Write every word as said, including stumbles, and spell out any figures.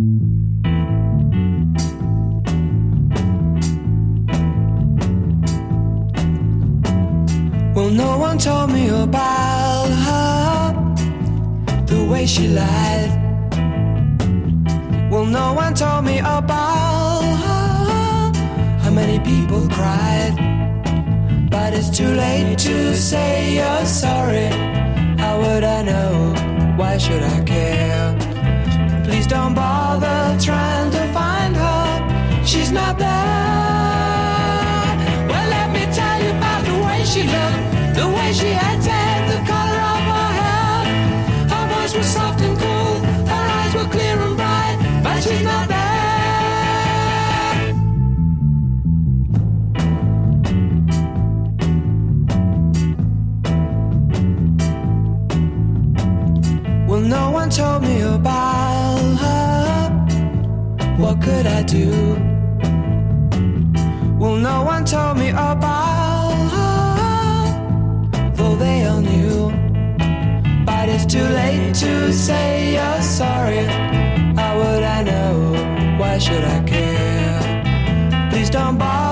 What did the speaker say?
Well, no one told me about her, the way she lied. Well, no one told me about her, how many people cried. But it's too late to say you're sorry. How would I know? Why should I care? Please don't bother trying to find her. She's not there. Well, let me tell you about the way she looked, the way she had tan, the color of her hair. Her voice was soft and cool, her eyes were clear and bright, but she's not there. Well, no one told me about her. What could I do? Well, no one told me about her, though they all knew. But it's too late to say you're sorry. How would I know? Why should I care? Please don't bother